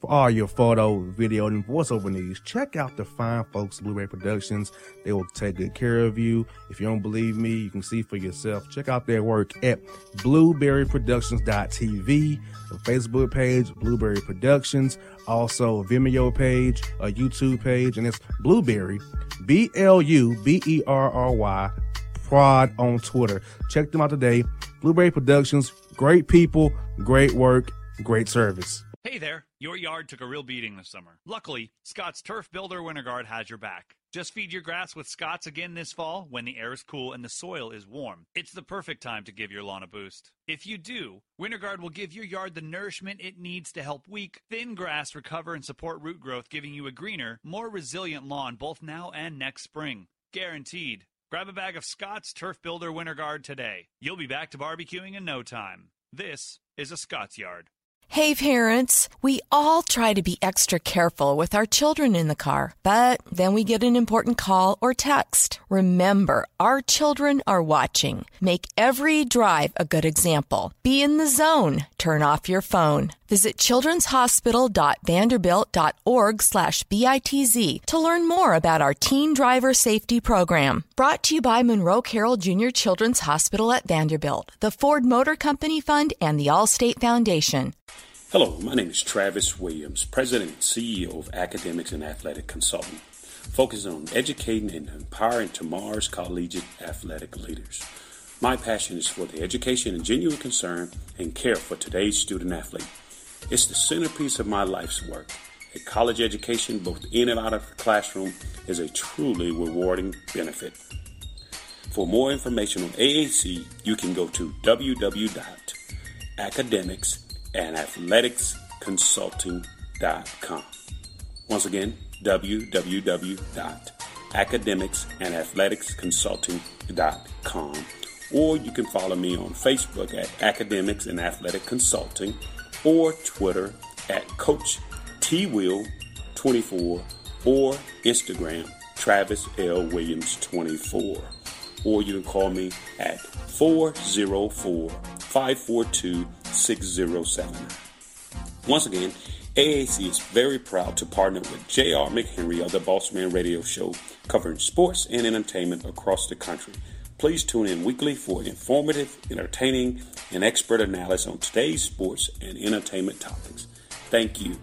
For all your photo, video, and voiceover needs, check out the fine folks at Blueberry Productions. They will take good care of you. If you don't believe me, you can see for yourself. Check out their work at blueberryproductions.tv, the Facebook page, Blueberry Productions, also a Vimeo page, a YouTube page, and it's Blueberry, BLUBERRY, Prod on Twitter. Check them out today. Blueberry Productions, great people, great work, great service. Hey there, your yard took a real beating this summer. Luckily, Scott's Turf Builder Winter Guard has your back. Just feed your grass with Scott's again this fall when the air is cool and the soil is warm. It's the perfect time to give your lawn a boost. If you do, Winter Guard will give your yard the nourishment it needs to help weak, thin grass recover and support root growth, giving you a greener, more resilient lawn both now and next spring. Guaranteed. Grab a bag of Scott's Turf Builder Winter Guard today. You'll be back to barbecuing in no time. This is a Scott's Yard. Hey parents, we all try to be extra careful with our children in the car, but then we get an important call or text. Remember, our children are watching. Make every drive a good example. Be in the zone. Turn off your phone. Visit childrenshospital.vanderbilt.org/BITZ to learn more about our Teen Driver Safety Program. Brought to you by Monroe Carroll Jr. Children's Hospital at Vanderbilt, the Ford Motor Company Fund, and the Allstate Foundation. Hello, my name is Travis Williams, President and CEO of Academics and Athletic Consulting, focusing on educating and empowering tomorrow's collegiate athletic leaders. My passion is for the education and genuine concern and care for today's student athlete. It's the centerpiece of my life's work. A college education, both in and out of the classroom, is a truly rewarding benefit. For more information on AAC, you can go to www.academicsandathleticsconsulting.com. Once again, www.academicsandathleticsconsulting.com. Or you can follow me on Facebook at Academics and Athletic Consulting, or Twitter at Coach TWill24, or Instagram Travis L. Williams 24. Or you can call me at 404-542-6079. Once again, AAC is very proud to partner with J.R. McHenry of the Boss Man Radio Show, covering sports and entertainment across the country. Please tune in weekly for informative, entertaining, and expert analysis on today's sports and entertainment topics. Thank you.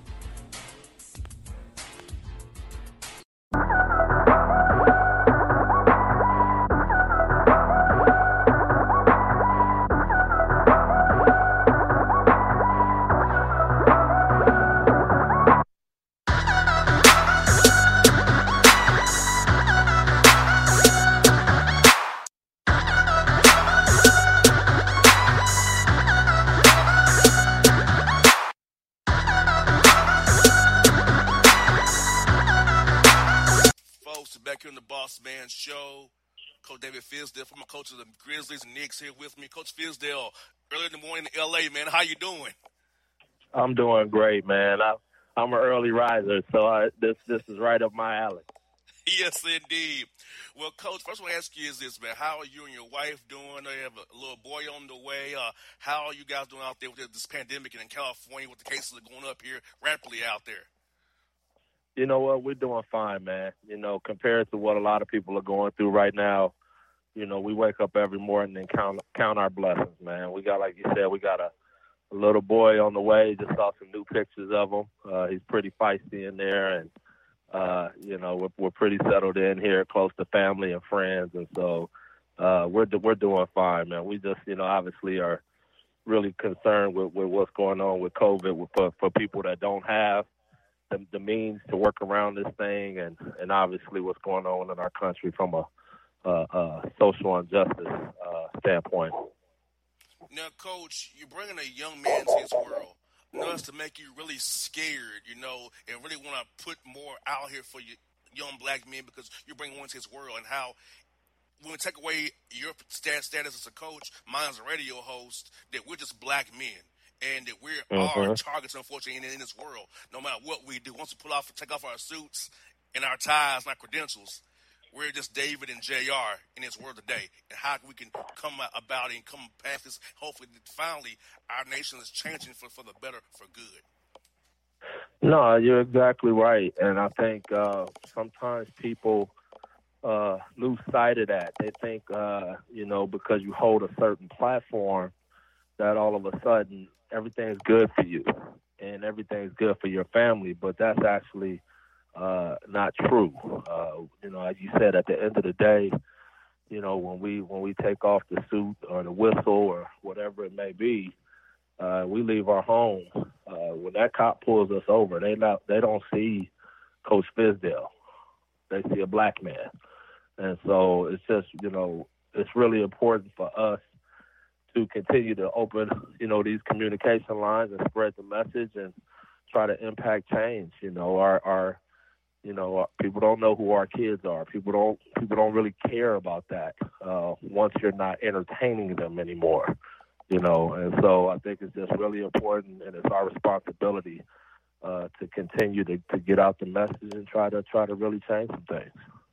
Show. Coach David Fizdale, former coach of the Grizzlies and Knicks, here with me. Coach Fizdale, early in the morning in L.A., man. How you doing? I'm doing great, man. I'm an early riser, so this is right up my alley. Yes, indeed. Well, Coach, first I want to ask you is this, man. How are you and your wife doing? You have a little boy on the way. How are you guys doing out there with this pandemic and in California with the cases are going up here rapidly out there? You know what? We're doing fine, man. You know, compared to what a lot of people are going through right now, you know, we wake up every morning and count our blessings, man. We got, like you said, we got a little boy on the way. Just saw some new pictures of him. He's pretty feisty in there, and you know, we're pretty settled in here, close to family and friends, and so we're doing fine, man. We just, you know, obviously are really concerned with what's going on with COVID for people that don't have the means to work around this thing, and obviously what's going on in our country from a social injustice standpoint. Now, Coach, you're bringing a young man to his world. Enough to make you really scared, you know, and really want to put more out here for you young black men because you're bringing one to his world, and how when we take away your status as a coach, mine as a radio host, that we're just black men. And that we're our targets, unfortunately, in this world, no matter what we do. Once we take off our suits and our ties and our credentials, we're just David and JR in this world today. And how we can come about and come past this. Hopefully, finally, our nation is changing for the better, for good. No, you're exactly right. And I think sometimes people lose sight of that. They think, because you hold a certain platform, that all of a sudden everything's good for you and everything's good for your family. But that's actually not true. As you said, at the end of the day, when we take off the suit or the whistle or whatever it may be, we leave our home. When that cop pulls us over, they don't see Coach Fizdale. They see a black man. And so it's just, it's really important for us to continue to open, these communication lines and spread the message and try to impact change. Our people don't know who our kids are. People don't really care about that once you're not entertaining them anymore. And so I think it's just really important, and it's our responsibility to continue to get out the message and try to really change some things.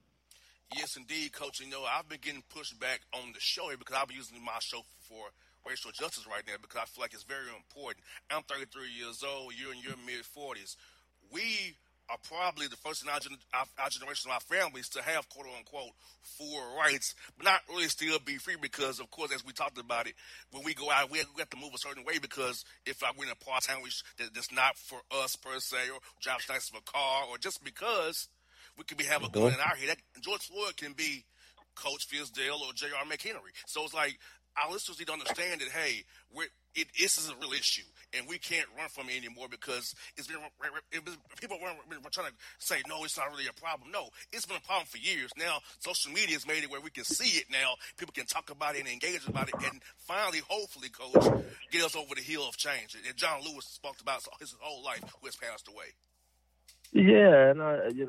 Yes, indeed, Coach. I've been getting pushed back on the show here because I've been using my show for racial justice right now because I feel like it's very important. I'm 33 years old. You're in your mid-40s. We are probably the first in our generation of our families to have, quote-unquote, full rights, but not really still be free because, of course, as we talked about it, when we go out, we have to move a certain way because if we're in a part-time that's not for us per se, or drive nice of a car, or just because we could have a gun in our head. George Floyd can be Coach Fizdale or J.R. McHenry. So it's like our listeners need to understand that, hey, this is a real issue, and we can't run from it anymore because people were trying to say, no, it's not really a problem. No, it's been a problem for years. Now, social media has made it where we can see it now. People can talk about it and engage about it, and finally, hopefully, Coach, get us over the hill of change. And John Lewis spoke about his whole life, who has passed away. Yeah, and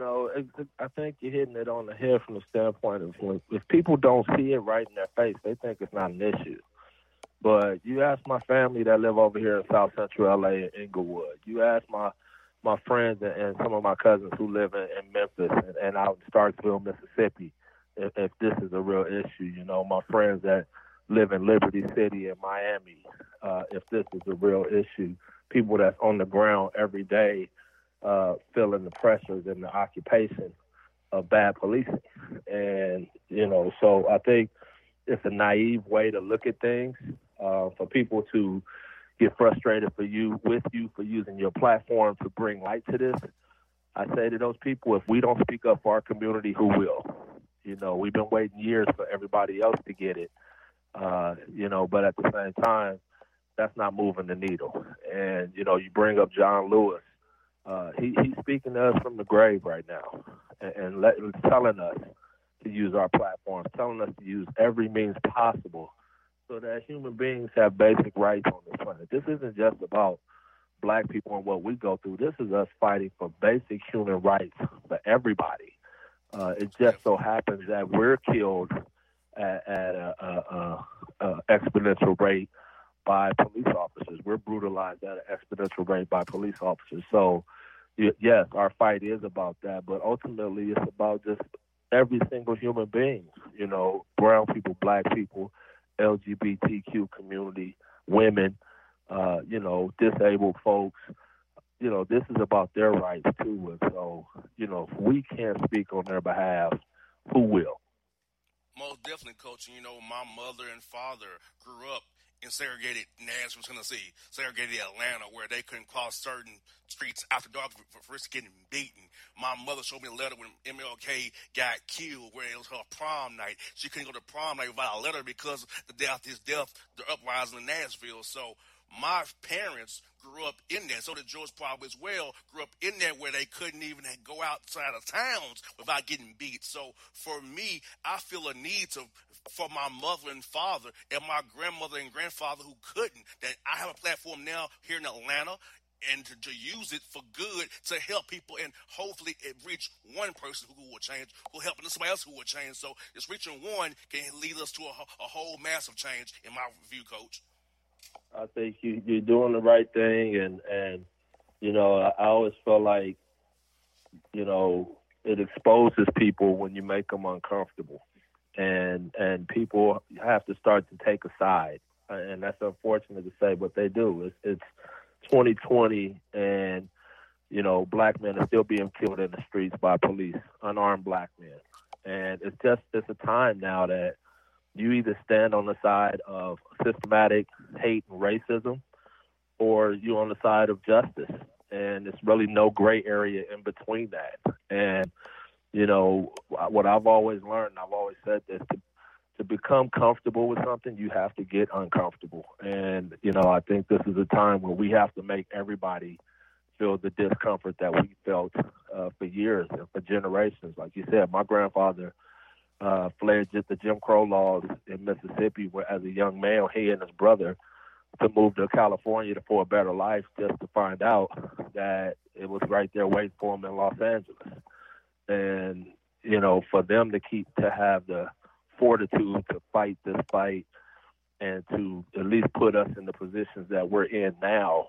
I think you're hitting it on the head from the standpoint of if people don't see it right in their face, they think it's not an issue. But you ask my family that live over here in South Central LA in Inglewood. You ask my friends and some of my cousins who live in Memphis and out in Starksville, Mississippi, if this is a real issue. My friends that live in Liberty City and Miami, if this is a real issue. People that's on the ground every day feeling the pressures and the occupation of bad policing. And, so I think it's a naive way to look at things for people to get frustrated with you for using your platform to bring light to this. I say to those people, if we don't speak up for our community, who will? We've been waiting years for everybody else to get it, but at the same time, that's not moving the needle. And, you bring up John Lewis. He's speaking to us from the grave right now and telling us to use our platform, telling us to use every means possible so that human beings have basic rights on this planet. This isn't just about black people and what we go through. This is us fighting for basic human rights for everybody. It just so happens that we're killed at a exponential rate by police officers. We're brutalized at an exponential rate by police officers. So, yes, our fight is about that, but ultimately it's about just every single human being, brown people, black people, LGBTQ community, women, disabled folks. This is about their rights too. And so, if we can't speak on their behalf, who will? Most definitely, Coach. My mother and father grew up in segregated Nashville, Tennessee, segregated Atlanta, where they couldn't cross certain streets after dark for risk getting beaten. My mother showed me a letter when MLK got killed, where it was her prom night. She couldn't go to prom night without a letter because of his death, the uprising in Nashville. So my parents grew up in that. So did George probably as well, grew up in that where they couldn't even go outside of towns without getting beat. So for me, I feel a need for my mother and father and my grandmother and grandfather who couldn't, that I have a platform now here in Atlanta and to use it for good to help people, and hopefully it reach one person who will change, who will help somebody else who will change. So just reaching one can lead us to a whole massive change, in my view, Coach. I think you're doing the right thing, and I always feel like, it exposes people when you make them uncomfortable, and people have to start to take a side, and that's unfortunate to say, but they do. It's 2020, and black men are still being killed in the streets by police, unarmed black men. And it's a time now that you either stand on the side of systematic hate and racism, or you're on the side of justice. And it's really no gray area in between that. And, what I've always learned, and I've always said this, to become comfortable with something, you have to get uncomfortable. And, I think this is a time where we have to make everybody feel the discomfort that we felt for years and for generations. Like you said, my grandfather fled the Jim Crow laws in Mississippi where, as a young man, he and his brother to move to California for a better life, just to find out that it was right there waiting for him in Los Angeles. And, for them to have the fortitude to fight this fight and to at least put us in the positions that we're in now,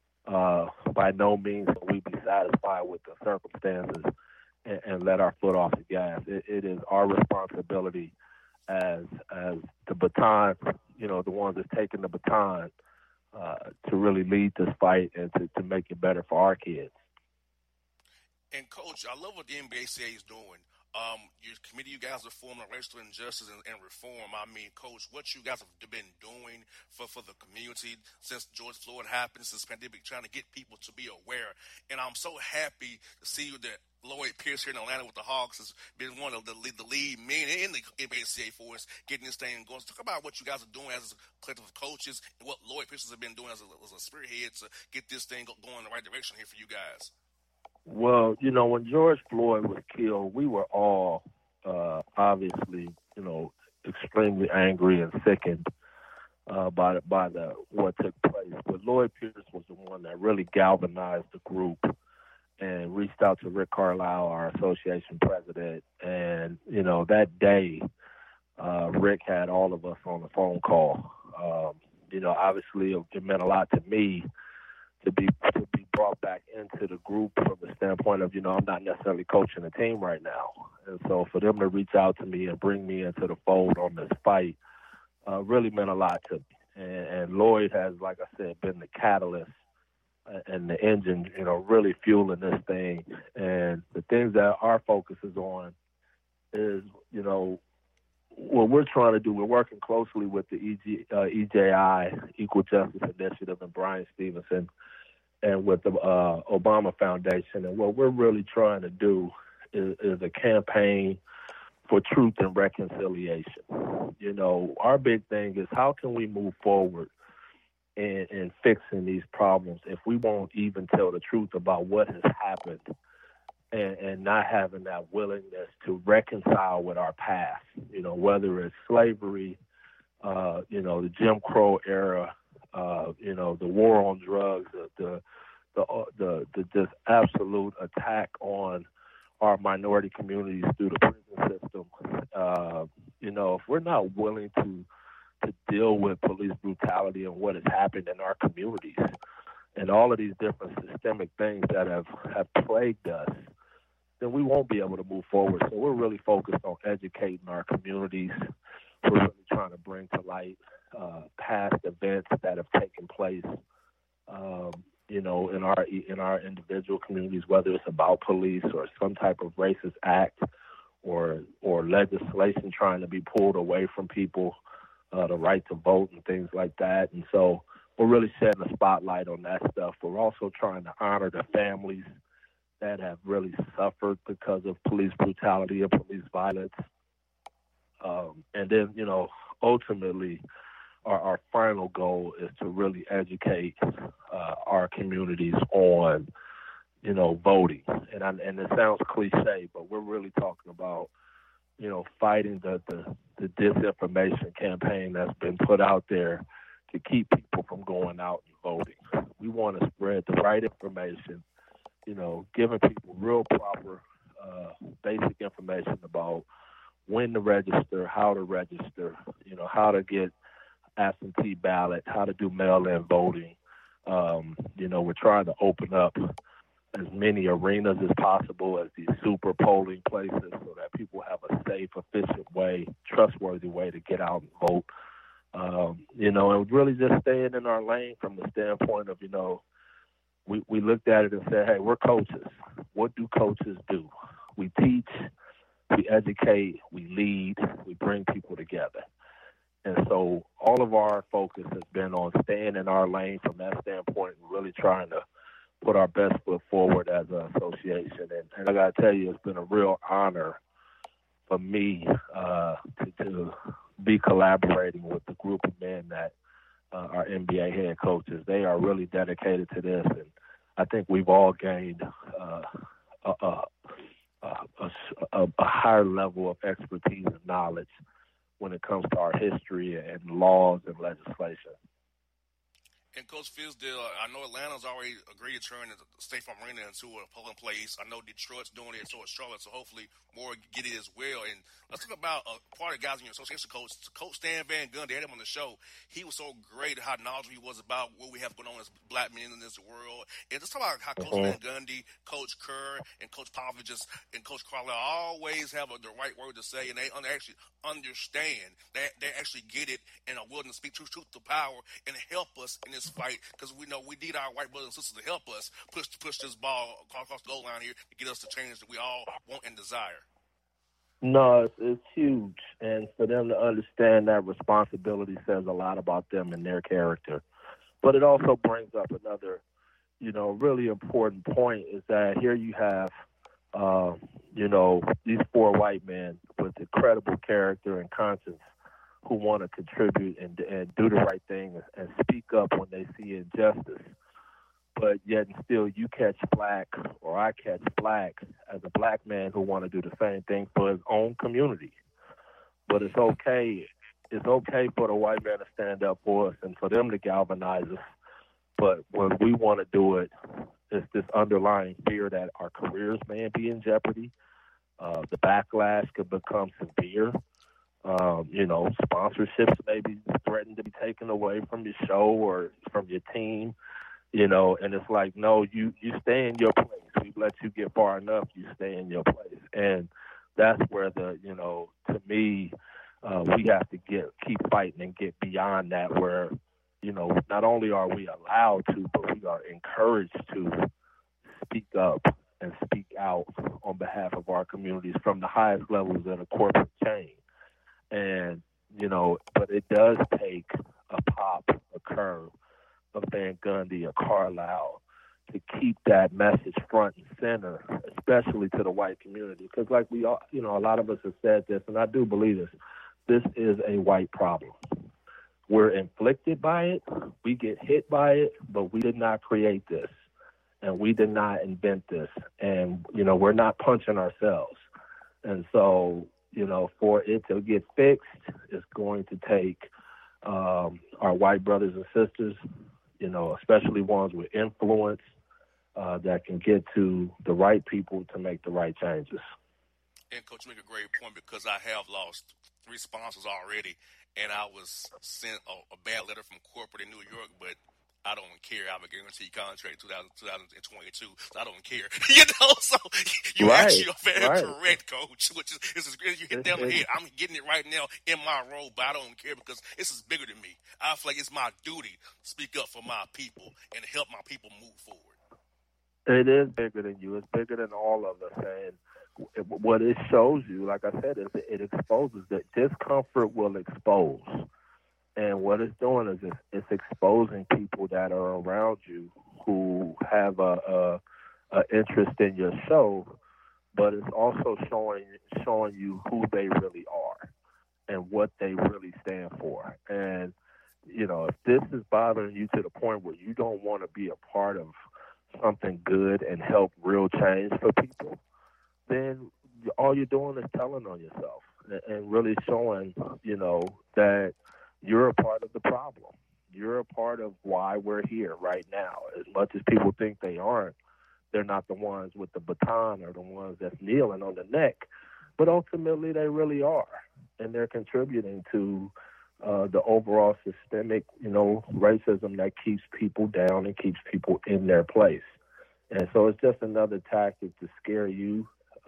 by no means will we be satisfied with the circumstances and let our foot off the gas. It is our responsibility as the baton, the ones that's taking the baton, to really lead this fight and to make it better for our kids. And, Coach, I love what the NBACA is doing. Your committee, you guys are forming racial injustice and reform. I mean, Coach, what you guys have been doing for the community since George Floyd happened, since the pandemic, trying to get people to be aware. And I'm so happy to see that Lloyd Pierce here in Atlanta with the Hawks has been one of the lead men in the NBACA for us, getting this thing going. So talk about what you guys are doing as a collective of coaches and what Lloyd Pierce has been doing as a spearhead to get this thing going in the right direction here for you guys. Well, when George Floyd was killed, we were all obviously, extremely angry and sickened by what took place. But Lloyd Pierce was the one that really galvanized the group and reached out to Rick Carlisle, our association president. And, that day, Rick had all of us on the phone call. Obviously it meant a lot to me to be brought back into the group from the standpoint of, I'm not necessarily coaching a team right now. And so for them to reach out to me and bring me into the fold on this fight really meant a lot to me. And Lloyd has, like I said, been the catalyst and the engine, really fueling this thing. And the things that our focus is on is, what we're trying to do, we're working closely with the EJI, Equal Justice Initiative, and Brian Stevenson, and with the Obama Foundation. And what we're really trying to do is a campaign for truth and reconciliation. Our big thing is how can we move forward in fixing these problems if we won't even tell the truth about what has happened and not having that willingness to reconcile with our past, whether it's slavery, the Jim Crow era, the war on drugs, the just absolute attack on our minority communities through the prison system. If we're not willing to deal with police brutality and what has happened in our communities and all of these different systemic things that have plagued us, then we won't be able to move forward. So we're really focused on educating our communities. We're really trying to bring to light past events that have taken place, in our individual communities, whether it's about police or some type of racist act or legislation trying to be pulled away from people, the right to vote and things like that. And so we're really shedding a spotlight on that stuff. We're also trying to honor the families that have really suffered because of police brutality and police violence. And then, ultimately, our final goal is to really educate our communities on, voting. And it sounds cliche, but we're really talking about, fighting the disinformation campaign that's been put out there to keep people from going out and voting. We want to spread the right information, giving people real proper basic information about when to register, how to register, how to get absentee ballot, how to do mail-in voting. We're trying to open up as many arenas as possible as these super polling places so that people have a safe, efficient way, trustworthy way to get out and vote. And really just staying in our lane from the standpoint of, we looked at it and said, hey, we're coaches. What do coaches do? We teach, we educate, we lead, we bring people together. And so all of our focus has been on staying in our lane from that standpoint and really trying to put our best foot forward as an association. And I got to tell you, it's been a real honor for me to be collaborating with the group of men that are NBA head coaches. They are really dedicated to this, and I think we've all gained a higher level of expertise and knowledge when it comes to our history and laws and legislation. And Coach Fizdale, I know Atlanta's already agreed to turn the State Farm Arena into a polling place. I know Detroit's doing it, so is Charlotte. So hopefully more get it as well. And let's talk about part of the guys in your association coach, Coach Stan Van Gundy. I had him on the show. He was so great how knowledgeable he was about what we have going on as black men in this world. And just talk about how Coach Van Gundy, Coach Kerr, and Coach Popovich and Coach Crowley always have the right word to say, and they actually understand. They actually get it and are willing to speak truth to power and help us in this fight, because we know we need our white brothers and sisters to help us push this ball across the goal line here to get us the change that we all want and desire. No, it's huge. And for them to understand that responsibility says a lot about them and their character. But it also brings up another, really important point, is that here you have, these four white men with incredible character and conscience who want to contribute and do the right thing and speak up when they see injustice. But yet and still you catch black, or I catch black as a black man who want to do the same thing for his own community. But it's okay. It's okay for the white man to stand up for us and for them to galvanize us. But when we want to do it, it's this underlying fear that our careers may be in jeopardy. The backlash could become severe. Sponsorships may be threatened to be taken away from your show or from your team, and it's like, no, you stay in your place. We've let you get far enough, you stay in your place. And that's where to me, we have to keep fighting and get beyond that, where, not only are we allowed to, but we are encouraged to speak up and speak out on behalf of our communities from the highest levels of the corporate chain. And, but it does take a Pop, a Kerr, a Van Gundy, a Carlisle to keep that message front and center, especially to the white community. Because like we all, a lot of us have said this, and I do believe this is a white problem. We're inflicted by it, we get hit by it, but we did not create this, and we did not invent this. And, we're not punching ourselves. And so, for it to get fixed, it's going to take our white brothers and sisters, especially ones with influence, that can get to the right people to make the right changes. And, Coach, you make a great point, because I have lost 3 sponsors already, and I was sent a bad letter from corporate in New York, but I don't care. I have a guaranteed contract 2022, so I don't care. So you actually are very correct, Coach, which is you hit down the head. I'm getting it right now in my role, but I don't care, because this is bigger than me. I feel like it's my duty to speak up for my people and help my people move forward. It is bigger than you. It's bigger than all of us. And what it shows you, like I said, is it exposes that discomfort will expose. And what it's doing is it's exposing people that are around you who have a interest in your show, but it's also showing you who they really are and what they really stand for. And, if this is bothering you to the point where you don't want to be a part of something good and help real change for people, then all you're doing is telling on yourself and really showing, that you're a part of the problem. You're a part of why we're here right now. As much as people think they aren't, they're not the ones with the baton or the ones that's kneeling on the neck. But ultimately, they really are. And they're contributing to the overall systemic, racism that keeps people down and keeps people in their place. And so it's just another tactic to scare you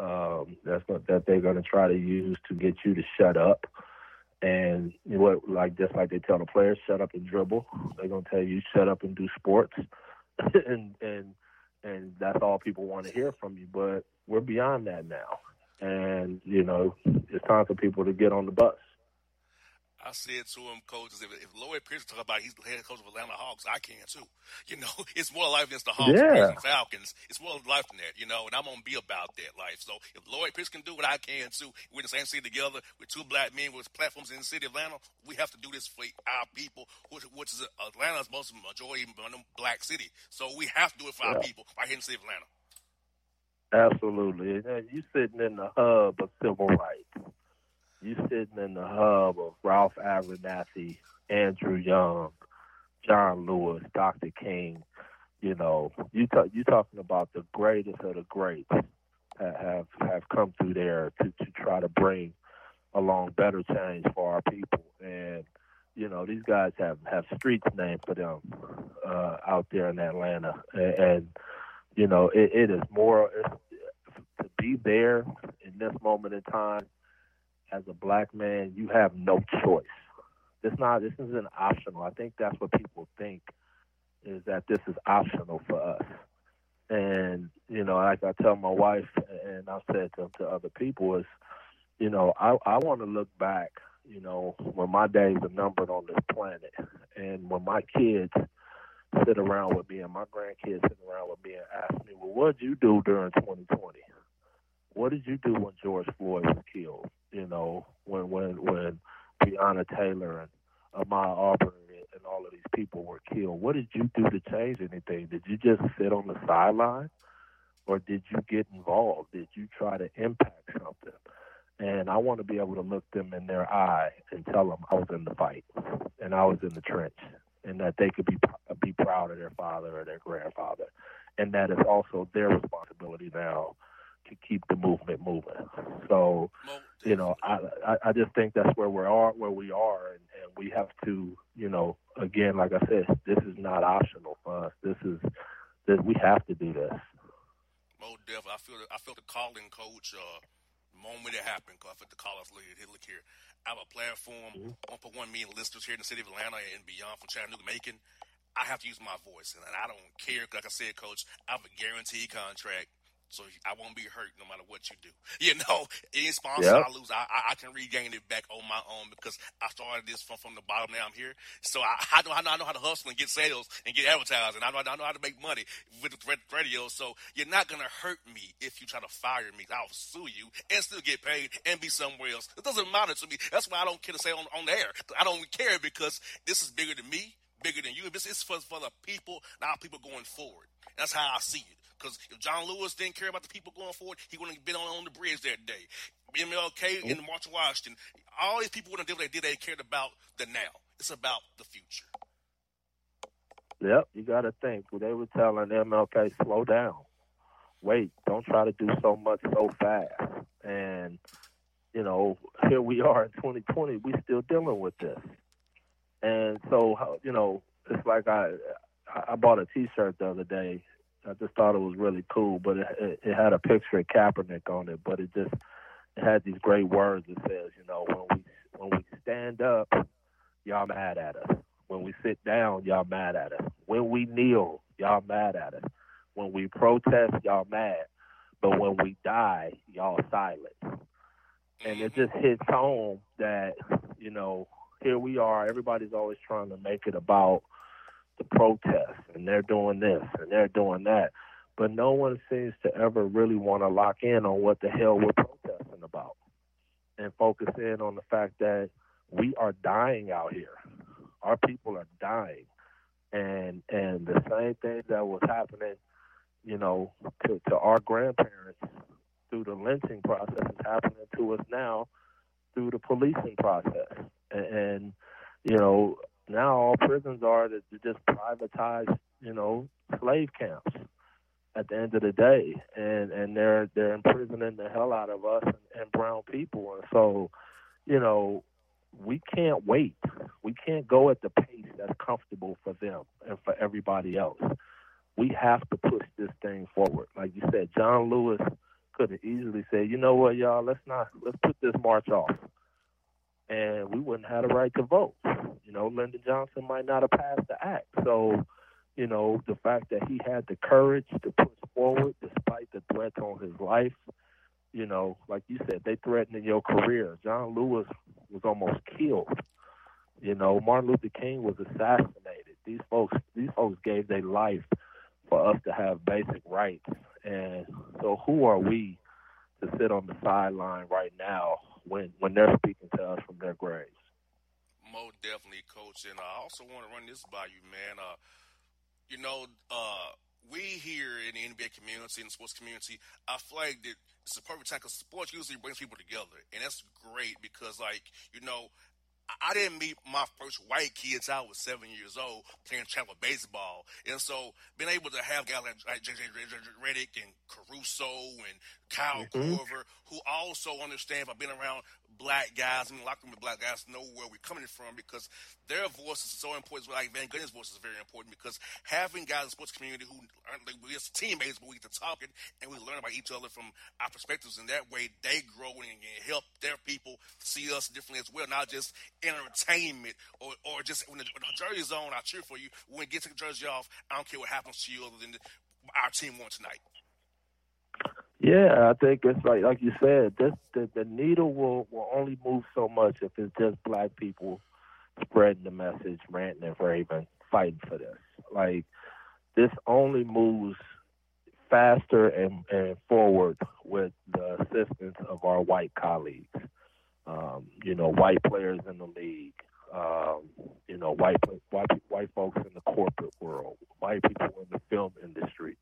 that they're going to try to use to get you to shut up. And just like they tell the players, shut up and dribble. They're going to tell you, shut up and do sports. and that's all people want to hear from you. But we're beyond that now, and it's time for people to get on the bus. I said to him, Coach, if Lloyd Pierce talk about he's the head coach of Atlanta Hawks, I can too. It's more life than the Hawks and Falcons. It's more life than that, and I'm going to be about that life. So if Lloyd Pierce can do what I can too, we're in the same city together with two black men with platforms in the city of Atlanta. We have to do this for our people, which is Atlanta's most majority black city. So we have to do it for our people right here in the city of Atlanta. Absolutely. And you sitting in the hub of civil rights. You sitting in the hub of Ralph Abernathy, Andrew Young, John Lewis, Dr. King. You talking about the greatest of the greats have come through there to try to bring along better change for our people. And these guys have streets named for them out there in Atlanta. And it is more to be there in this moment in time. As a black man, you have no choice. This isn't optional. I think that's what people think, is that this is optional for us. And, like I tell my wife, and I've said to other people, is, I want to look back, when my days are numbered on this planet, and when my kids sit around with me and my grandkids sit around with me and ask me, well, what did you do during 2020? What did you do when George Floyd was killed? When Breonna Taylor and Ahmaud Arbery and all of these people were killed, what did you do to change anything? Did you just sit on the sideline, or did you get involved? Did you try to impact something? And I want to be able to look them in their eye and tell them I was in the fight and I was in the trench, and that they could be proud of their father or their grandfather, and that it's also their responsibility now to keep the movement moving. So, I just think that's where we are, and we have to, again, like I said, this is not optional for us. We have to do this. Most definitely. I felt the calling, Coach, the moment it happened. I felt the call. Look here. I have a platform, 1.1 million listeners here in the city of Atlanta and beyond, from Chattanooga, Macon. I have to use my voice, and I don't care. Like I said, Coach, I have a guaranteed contract. So I won't be hurt no matter what you do. Any sponsor I lose, I can regain it back on my own, because I started this from the bottom. Now I'm here. So I know how to hustle and get sales and get advertising. I know how to make money with the radio. So you're not going to hurt me if you try to fire me. I'll sue you and still get paid and be somewhere else. It doesn't matter to me. That's why I don't care to say on the air. I don't care, because this is bigger than me, bigger than you. It's for the people, now people going forward. That's how I see it. Because if John Lewis didn't care about the people going forward, he wouldn't have been on the bridge that day. MLK in the March of Washington, all these people wouldn't have done what they did. They cared about the now. It's about the future. Yep, you got to think. They were telling MLK, slow down. Wait, don't try to do so much so fast. And, here we are in 2020, we still dealing with this. And so, it's like I bought a T-shirt the other day. I just thought it was really cool, but it had a picture of Kaepernick on it, but it had these great words. It says, when we stand up, y'all mad at us. When we sit down, y'all mad at us. When we kneel, y'all mad at us. When we protest, y'all mad. But when we die, y'all silent. And it just hits home that, here we are. Everybody's always trying to make it about the protests, and they're doing this and they're doing that, but no one seems to ever really want to lock in on what the hell we're protesting about, and focus in on the fact that we are dying out here. Our people are dying, and the same thing that was happening, to our grandparents through the lynching process is happening to us now through the policing process, and now all prisons are to just privatize, slave camps at the end of the day, and they're imprisoning the hell out of us and brown people. And so, we can't wait. We can't go at the pace that's comfortable for them and for everybody else. We have to push this thing forward. Like you said, John Lewis could have easily said, you know what, y'all, let's put this march off. And we wouldn't have the right to vote. Lyndon Johnson might not have passed the act. So, you know, the fact that he had the courage to push forward despite the threats on his life. You know, like you said, they threatened your career. John Lewis was almost killed. You know, Martin Luther King was assassinated. These folks gave their life for us to have basic rights. And so who are we to sit on the sideline right now when they're speaking to us from their graves? Most definitely, Coach. And I also want to run this by you, man. We here in the NBA community, in the sports community, I feel like that it's a perfect time because sports usually brings people together. And that's great because, like, you know, I didn't meet my first white kids until I was 7 years old playing travel baseball. And so being able to have guys like J.J. Redick and Caruso and Kyle Korver, who also understand by being around black guys, locker room with black guys, know where we're coming from because their voice is so important. Like Van Gundy's voice is very important because having guys in the sports community who aren't like we're just teammates, but we get to talking and we learn about each other from our perspectives. And that way they grow and help their people see us differently as well, not just entertainment or just when the jersey's on, I cheer for you. When you get the jersey off, I don't care what happens to you other than our team won tonight. Yeah, I think it's like you said, the needle will only move so much if it's just black people spreading the message, ranting and raving, fighting for this. Like, this only moves faster and forward with the assistance of our white colleagues. White players in the league, white folks in the corporate world, white people in the film industry.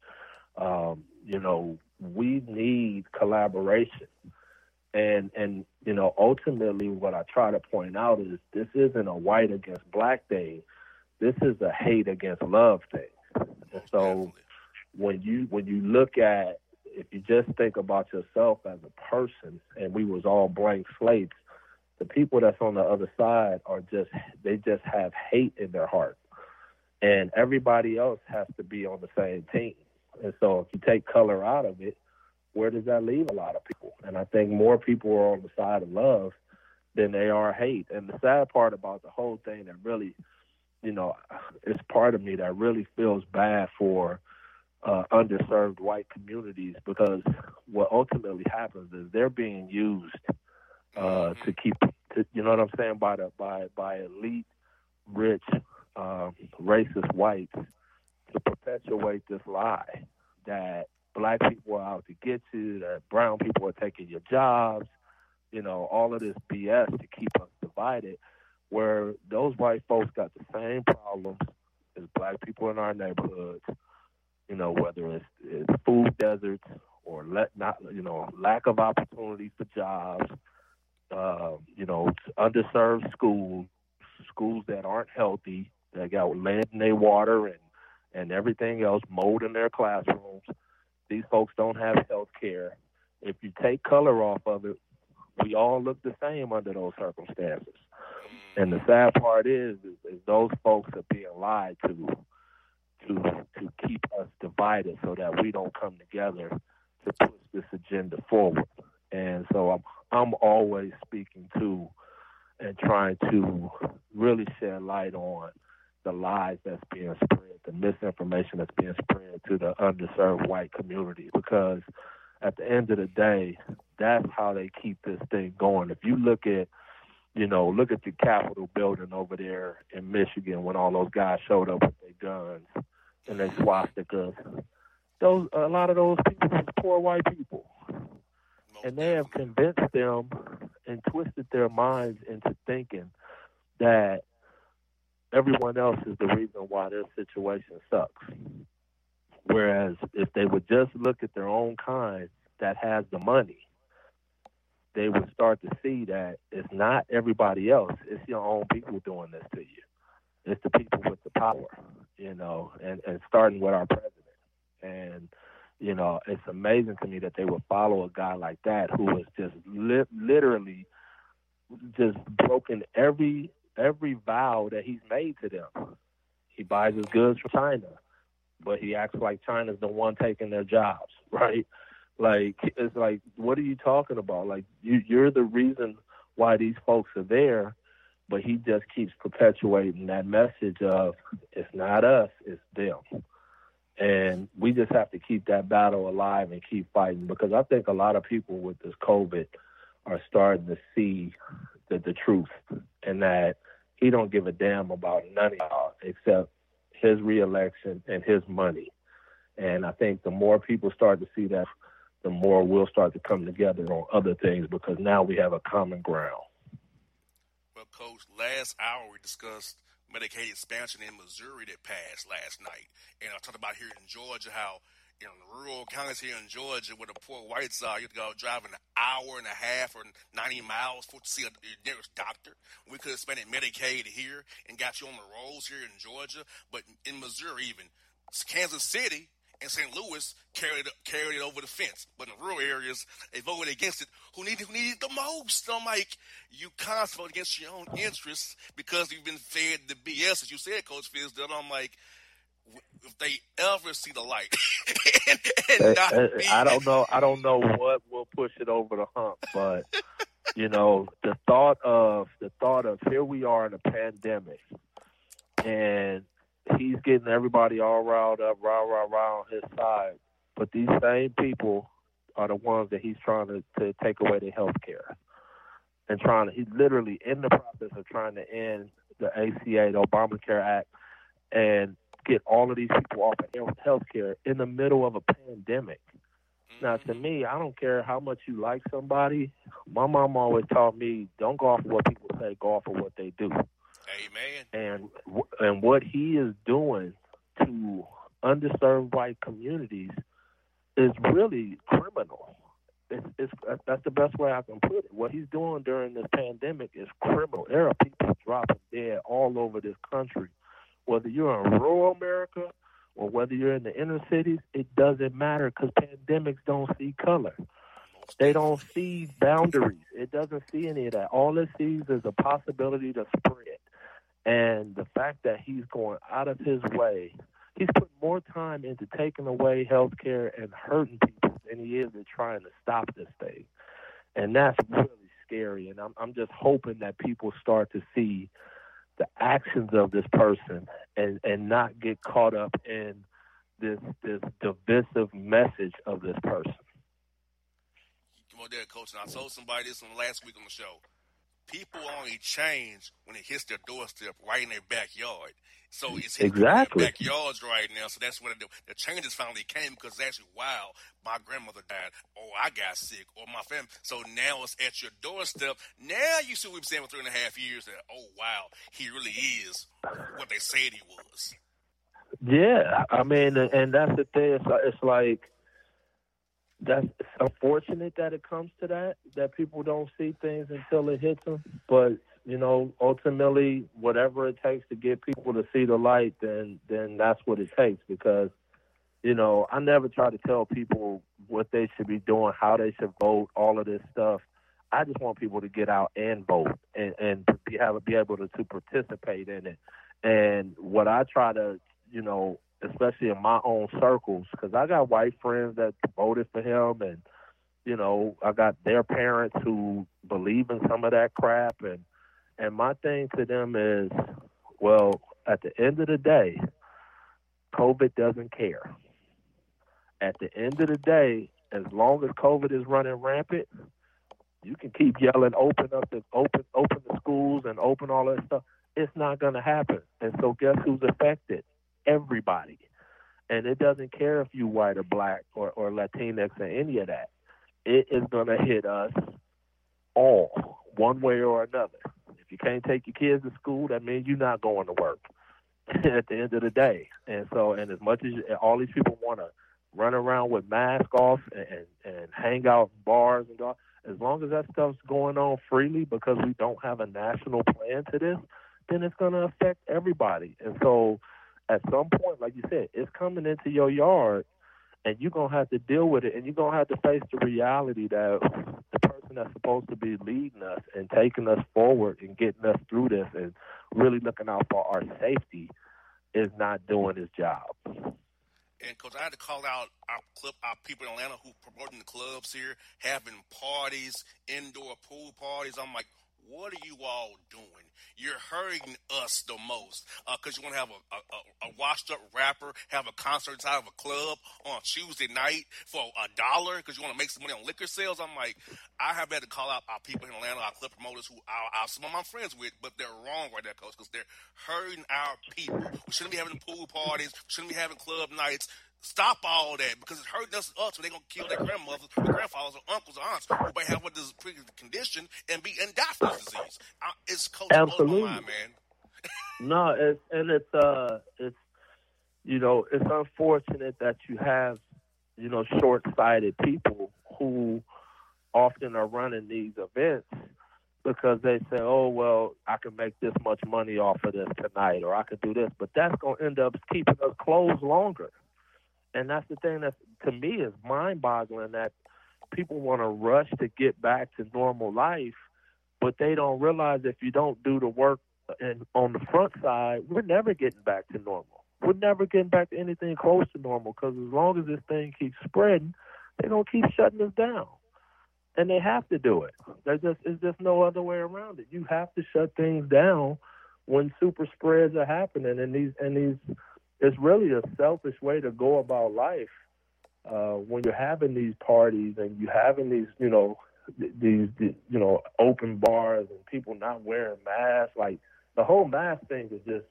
We need collaboration. And ultimately what I try to point out is this isn't a white against black thing. This is a hate against love thing. And so when you look at, if you just think about yourself as a person and we was all blank slates, the people that's on the other side they just have hate in their heart. And everybody else has to be on the same team. And so if you take color out of it, where does that leave a lot of people? And I think more people are on the side of love than they are hate. And the sad part about the whole thing that really, it's part of me that really feels bad for underserved white communities, because what ultimately happens is they're being used to keep, you know what I'm saying, by elite, rich, racist whites to perpetuate this lie that black people are out to get you, that brown people are taking your jobs, all of this BS to keep us divided, where those white folks got the same problems as black people in our neighborhoods, whether it's food deserts or lack of opportunities for jobs, underserved schools that aren't healthy, that got lead in their water and everything else, mold in their classrooms. These folks don't have health care. If you take color off of it, we all look the same under those circumstances. And the sad part is those folks are being lied to keep us divided so that we don't come together to push this agenda forward. And so I'm always speaking to and trying to really shed light on the lies that's being spread, the misinformation that's being spread to the underserved white community, because at the end of the day, that's how they keep this thing going. If you look at the Capitol building over there in Michigan when all those guys showed up with their guns and their swastikas, a lot of those people are poor white people. And they have convinced them and twisted their minds into thinking that everyone else is the reason why their situation sucks. Whereas if they would just look at their own kind that has the money, they would start to see that it's not everybody else. It's your own people doing this to you. It's the people with the power, and starting with our president. And, it's amazing to me that they would follow a guy like that who has just literally just broken every vow that he's made to them. He buys his goods from China, but he acts like China's the one taking their jobs, right? Like, it's like, what are you talking about? Like, you're the reason why these folks are there, but he just keeps perpetuating that message of it's not us, it's them. And we just have to keep that battle alive and keep fighting, because I think a lot of people with this COVID are starting to see the truth, and that he don't give a damn about none of y'all except his reelection and his money. And I think the more people start to see that, the more we'll start to come together on other things, because now we have a common ground. Well, Coach, last hour we discussed Medicaid expansion in Missouri that passed last night. And I talked about here in Georgia how in rural counties here in Georgia where the poor whites are, you have to go drive an hour and a half or 90 miles to see your nearest doctor. We could have expanded Medicaid here and got you on the rolls here in Georgia. But in Missouri even, Kansas City and St. Louis carried it over the fence. But in the rural areas, they voted against it. Who needed it the most? I'm like, you constantly vote against your own interests because you've been fed the BS, as you said, Coach Fizdale. I'm like, if they ever see the light, I don't know what will push it over the hump, but you know, the thought of here we are in a pandemic, and he's getting everybody all riled up, rah on his side. But these same people are the ones that he's trying to take away their health care. And he's literally in the process of trying to end the ACA, the Obamacare Act, and get all of these people off of health care in the middle of a pandemic. Now, to me, I don't care how much you like somebody. My mom always taught me, don't go off of what people say, go off of what they do. Amen. And what he is doing to underserved white communities is really criminal. That's the best way I can put it. What he's doing during this pandemic is criminal. There are people dropping dead all over this country. Whether you're in rural America or whether you're in the inner cities, it doesn't matter, because pandemics don't see color. They don't see boundaries. It doesn't see any of that. All it sees is a possibility to spread. And the fact that he's going out of his way, he's put more time into taking away health care and hurting people than he is in trying to stop this thing. And that's really scary. And I'm just hoping that people start to see the actions of this person and not get caught up in this divisive message of this person. Come on there, Coach. And I told somebody this on last week on the show. People only change when it hits their doorstep right in their backyard. So it's hitting their backyards right now. So that's when the changes finally came, because it's actually, wow, my grandmother died, or I got sick, or my family. So now it's at your doorstep. Now you see what we've been saying for 3.5 years that, oh, wow, he really is what they said he was. Yeah, I mean, and that's the thing. It's like, it's unfortunate that it comes to that people don't see things until it hits them. But, you know, ultimately, whatever it takes to get people to see the light, then that's what it takes. Because, you know, I never try to tell people what they should be doing, how they should vote, all of this stuff. I just want people to get out and vote and be able to participate in it. And what I try to, you know, especially in my own circles, because I got white friends that voted for him, and, you know, I got their parents who believe in some of that crap. And my thing to them is, well, at the end of the day, COVID doesn't care. At the end of the day, as long as COVID is running rampant, you can keep yelling, open the schools and open all that stuff. It's not going to happen. And so guess who's affected? Everybody. And it doesn't care if you white or black or Latinx or any of that. It is going to hit us all, one way or another. If you can't take your kids to school, that means you're not going to work at the end of the day. And so, and as much as all these people want to run around with masks off and hang out in bars and all, as long as that stuff's going on freely, because we don't have a national plan to this, then it's going to affect everybody. And so at some point, like you said, it's coming into your yard, and you're going to have to deal with it, and you're going to have to face the reality that the person that's supposed to be leading us and taking us forward and getting us through this and really looking out for our safety is not doing his job. And, Coach, I had to call out our people in Atlanta who promoting the clubs here, having parties, indoor pool parties. I'm like, what are you all doing? You're hurting us the most because you want to have a washed-up rapper have a concert inside of a club on Tuesday night for $1 because you want to make some money on liquor sales. I'm like, I have had to call out our people in Atlanta, our club promoters who some of my friends with, but they're wrong right there, Coach, because they're hurting our people. We shouldn't be having pool parties. We shouldn't be having club nights. Stop all that because it's hurting us so they're going to kill their grandmothers, their grandfathers, or uncles, or aunts who may have this condition and die from this disease. It's Coach, absolutely, my mind, man. No, it's it's unfortunate that you have short-sighted people who often are running these events because they say, oh, well, I can make this much money off of this tonight, or I can do this, but that's going to end up keeping us closed longer. And that's the thing that, to me, is mind-boggling, that people want to rush to get back to normal life, but they don't realize if you don't do the work on the front side, we're never getting back to normal. We're never getting back to anything close to normal because as long as this thing keeps spreading, they're going to keep shutting us down. And they have to do it. There's just no other way around it. You have to shut things down when super spreads are happening, and these it's really a selfish way to go about life when you're having these parties and you're having these, these open bars and people not wearing masks. Like the whole mask thing is just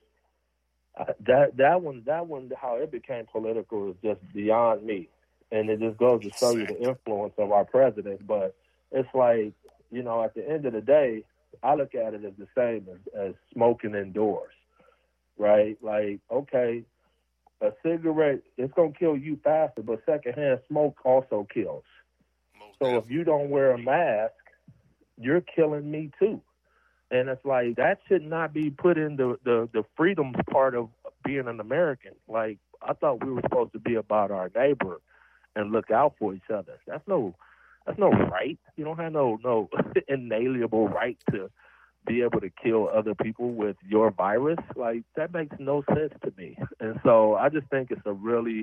that one. How it became political is just beyond me, and it just goes to show you the influence of our president. But it's like, at the end of the day, I look at it as the same as smoking indoors, right? Like, okay. A cigarette, it's going to kill you faster, but secondhand smoke also kills. So if you don't wear a mask, you're killing me too. And it's like, that should not be put in the freedoms part of being an American. Like, I thought we were supposed to be about our neighbor and look out for each other. That's no right. You don't have no inalienable right to be able to kill other people with your virus. Like, that makes no sense to me. And so I just think it's a really,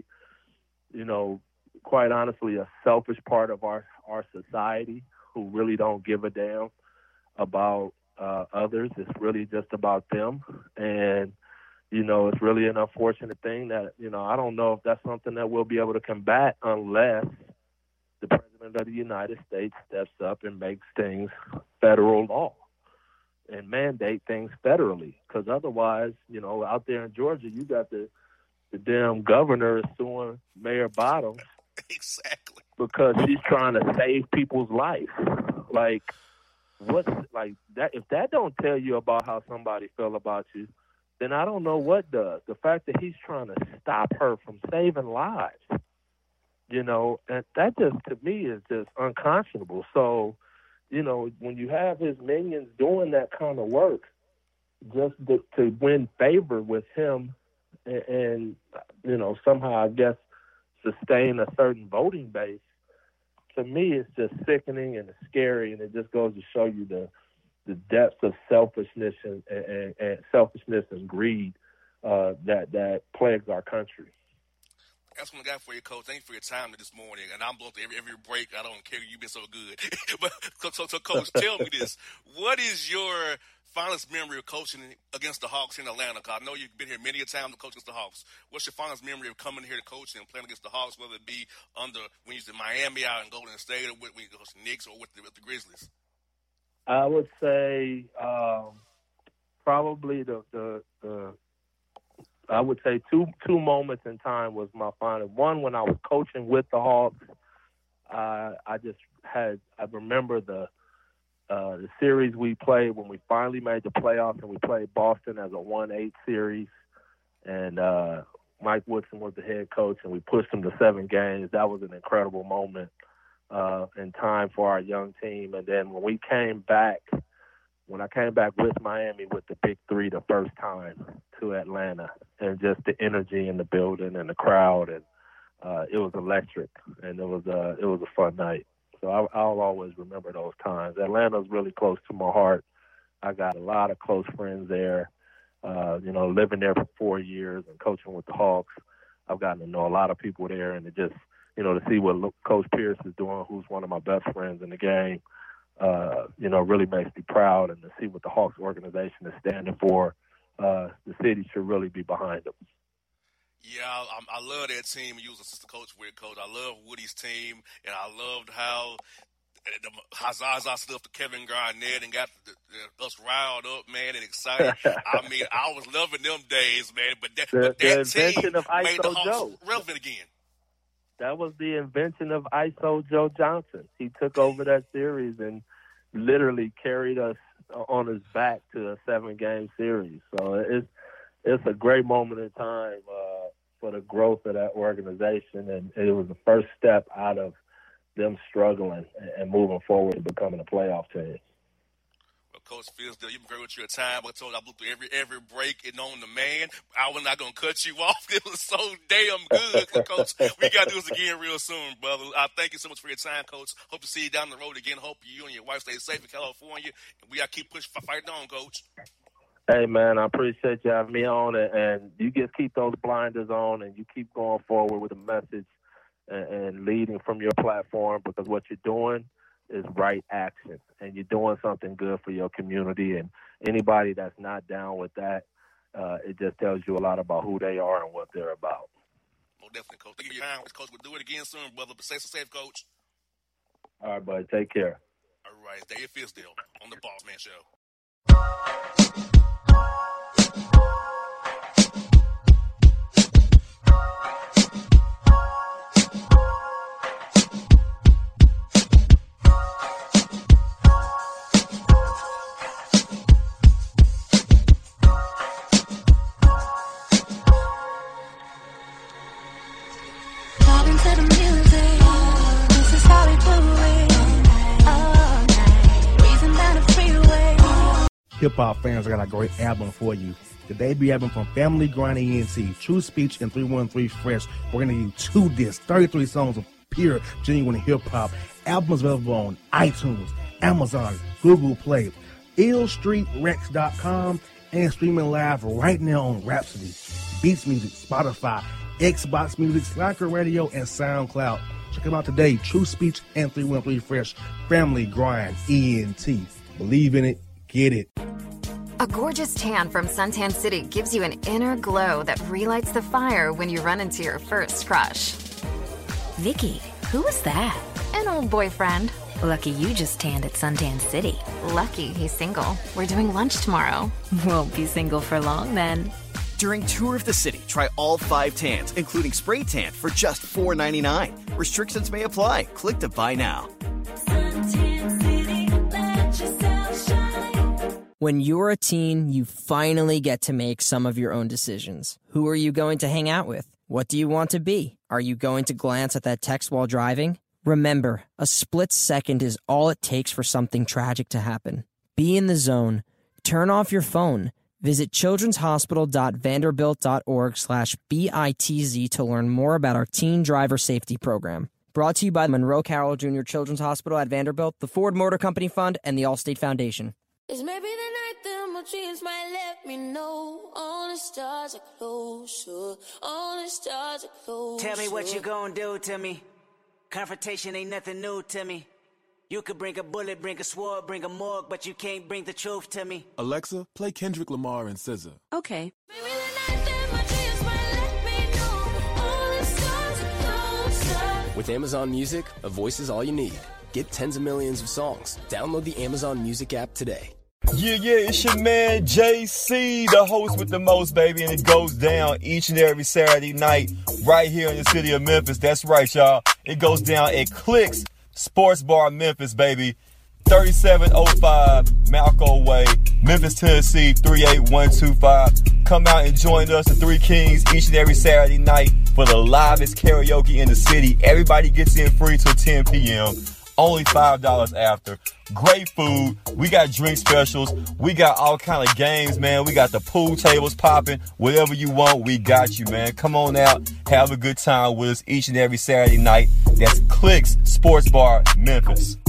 quite honestly, a selfish part of our society who really don't give a damn about others. It's really just about them. And, it's really an unfortunate thing that, I don't know if that's something that we'll be able to combat unless the President of the United States steps up and makes things federal law and mandate things federally, because otherwise, out there in Georgia, you got the damn governor suing Mayor Bottoms exactly because she's trying to save people's life. Like, what's like that? If that don't tell you about how somebody feel about you, then I don't know what does. The fact that he's trying to stop her from saving lives, and that just, to me, is just unconscionable. So, when you have his minions doing that kind of work just to win favor with him and somehow, I guess, sustain a certain voting base, to me, it's just sickening and it's scary, and it just goes to show you the depths of selfishness and selfishness and greed that plagues our country. That's what I got for you, Coach. Thank you for your time this morning. And I'm blown every break. I don't care. You've been so good. But so, Coach, tell me this. What is your fondest memory of coaching against the Hawks in Atlanta? Because I know you've been here many a time to coach against the Hawks. What's your fondest memory of coming here to coach and playing against the Hawks, whether it be when you was in Miami, out in Golden State, or when you coach the Knicks, or with the Grizzlies? I would say probably I would say two moments in time was my final. One, when I was coaching with the Hawks, I remember the series we played when we finally made the playoffs, and we played Boston as a 1-8 series, and Mike Woodson was the head coach, and we pushed them to 7 games. That was an incredible moment in time for our young team. And then when I came back with Miami with the Big Three the first time to Atlanta, and just the energy in the building and the crowd, and it was electric, and it was a fun night. So I'll always remember those times. Atlanta's really close to my heart. I got a lot of close friends there. Living there for 4 years and coaching with the Hawks, I've gotten to know a lot of people there, and it just, to see what Coach Pierce is doing, who's one of my best friends in the game, really makes me proud. And to see what the Hawks organization is standing for, the city should really be behind them. Yeah, I love that team you was assistant coach with, Coach. I love Woody's team, and I loved how Zaza stood up to Kevin Garnett and got us riled up, man, and excited. I mean, I was loving them days, man. But that team of made the Hawks Joe relevant again. That was the invention of ISO Joe Johnson. He took over that series and literally carried us on his back to a 7-game series. So it's a great moment in time for the growth of that organization, and it was the first step out of them struggling and moving forward and becoming a playoff team. Well, Coach Fizdale, you've been great with your time. I told you I blew through every break and on the man. I was not going to cut you off. It was so damn good. So, Coach, we got to do this again real soon, brother. I thank you so much for your time, Coach. Hope to see you down the road again. Hope you and your wife stay safe in California. And we got to keep pushing, fighting on, Coach. Hey, man, I appreciate you having me on. And you just keep those blinders on and you keep going forward with a message and leading from your platform, because what you're doing is right action, and you're doing something good for your community. And anybody that's not down with that, it just tells you a lot about who they are and what they're about. Well, definitely, Coach. Thank you for your time, Coach. We'll do it again soon, brother. But stay safe, Coach. All right, buddy. Take care. All right. Dave Fizdale on the Boss Man Show. Hip-hop fans, I got a great album for you. The debut album from Family Grind ENT, True Speech and 313 Fresh. We're going to give you 2 discs, 33 songs of pure, genuine hip-hop. Albums available on iTunes, Amazon, Google Play, illstreetrex.com, and streaming live right now on Rhapsody, Beats Music, Spotify, Xbox Music, Slacker Radio, and SoundCloud. Check them out today. True Speech and 313 Fresh. Family Grind ENT. Believe in it. Get it. A gorgeous tan from Suntan City gives you an inner glow that relights the fire when you run into your first crush. Vicky, who was that? An old boyfriend. Lucky you just tanned at Suntan City. Lucky he's single. We're doing lunch tomorrow. Won't be single for long then. During Tour of the City, try all 5 tans, including spray tan, for just $4.99. Restrictions may apply. Click to buy now. Suntan City, let yourself shine. When you're a teen, you finally get to make some of your own decisions. Who are you going to hang out with? What do you want to be? Are you going to glance at that text while driving? Remember, a split second is all it takes for something tragic to happen. Be in the zone. Turn off your phone. Visit childrenshospital.vanderbilt.org/BITZ to learn more about our teen driver safety program. Brought to you by Monroe Carroll Jr. Children's Hospital at Vanderbilt, the Ford Motor Company Fund, and the Allstate Foundation. It's maybe the night that my dreams might let me know. All the stars are closer. All the stars are closer. Tell me what you gonna do to me. Confrontation ain't nothing new to me. You could bring a bullet, bring a sword, bring a morgue, but you can't bring the truth to me. Alexa, play Kendrick Lamar and SZA. Okay. Maybe the night that my dreams might let me know. All the stars are closer. With Amazon Music, a voice is all you need. Get tens of millions of songs. Download the Amazon Music app today. Yeah, it's your man JC, the host with the most, baby, and it goes down each and every Saturday night right here in the city of Memphis. That's right, y'all. It goes down at Clicks Sports Bar Memphis, baby. 3705 Malco Way, Memphis, Tennessee, 38125. Come out and join us, the Three Kings, each and every Saturday night for the livest karaoke in the city. Everybody gets in free till 10 p.m. Only $5 after. Great food. We got drink specials. We got all kind of games, man. We got the pool tables popping. Whatever you want, we got you, man. Come on out. Have a good time with us each and every Saturday night. That's Clicks Sports Bar, Memphis.